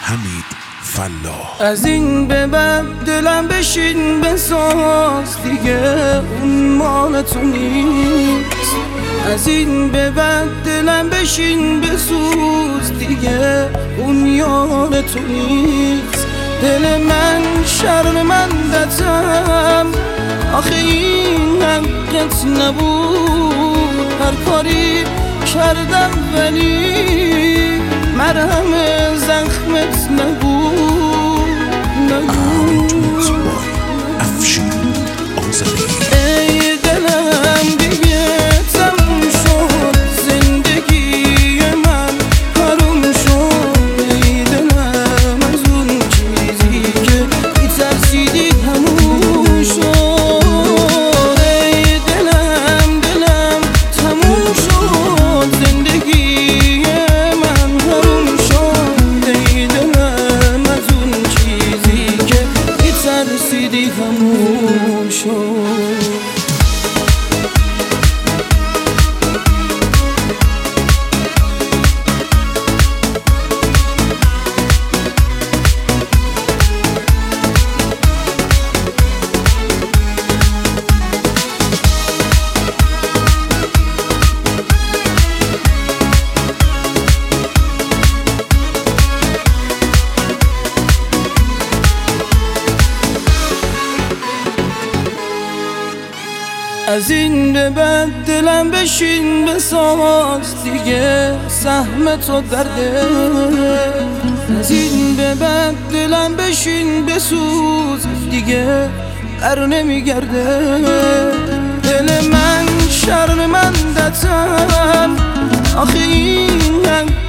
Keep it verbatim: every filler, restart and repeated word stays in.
حمید فلاح. از این به بعد دلم بشین بساز، دیگه اون مال تو نیست. از این به بعد دلم بشین بسوز، دیگه اون یار تو نیست. دل من شرمندتم، آخه این حقت نبود. هر کاری کردم ولی مرهم زخمت نبود نبود. افشین آذری. ای دلم دیگه تموم شد، زندگی من حروم شد. ای دلم از اون چیزی که می‌ترسیدی تموم شد. ای دلم دلم تموم شد، زندگی من حروم شد. ای دلم از اون چیزی که می‌ترسیدی تموم شد. از این به بعد دلم بشین بساز، دیگه سهم تو درده. از این به بعد دلم بشین بسوز، دیگه بر نمیگرده. دل من شرمندتم، آخه این